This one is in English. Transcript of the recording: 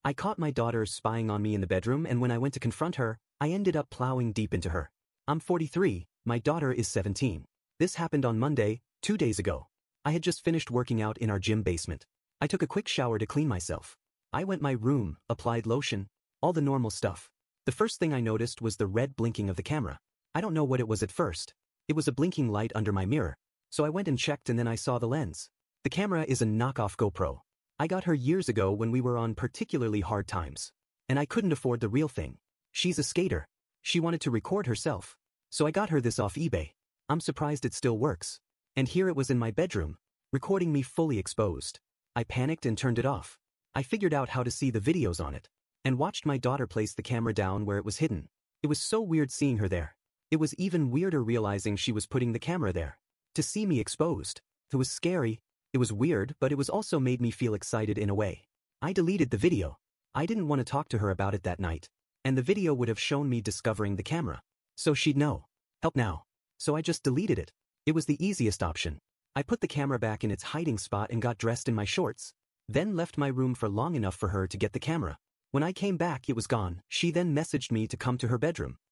I caught my daughter spying on me in the bedroom, and when I went to confront her, I ended up plowing deep into her. I'm 43, my daughter is 17. This happened on Monday, 2 days ago. I had just finished working out in our gym basement. I took a quick shower to clean myself. I went my room, applied lotion, all the normal stuff. The first thing I noticed was the red blinking of the camera. I don't know what it was at first. It was a blinking light under my mirror. So I went and checked, and then I saw the lens. The camera is a knockoff GoPro. I got her years ago when we were on particularly hard times. And I couldn't afford the real thing. She's a skater. She wanted to record herself. So I got her this off eBay. I'm surprised it still works. And here it was in my bedroom, recording me fully exposed. I panicked and turned it off. I figured out how to see the videos on it, and watched my daughter place the camera down where it was hidden. It was so weird seeing her there. It was even weirder realizing she was putting the camera there. To see me exposed. It was scary. It was weird, but it was also made me feel excited in a way. I deleted the video. I didn't want to talk to her about it that night. And the video would have shown me discovering the camera. So she'd know. Help now. So I just deleted it. It was the easiest option. I put the camera back in its hiding spot and got dressed in my shorts. Then left my room for long enough for her to get the camera. When I came back, it was gone. She then messaged me to come to her bedroom.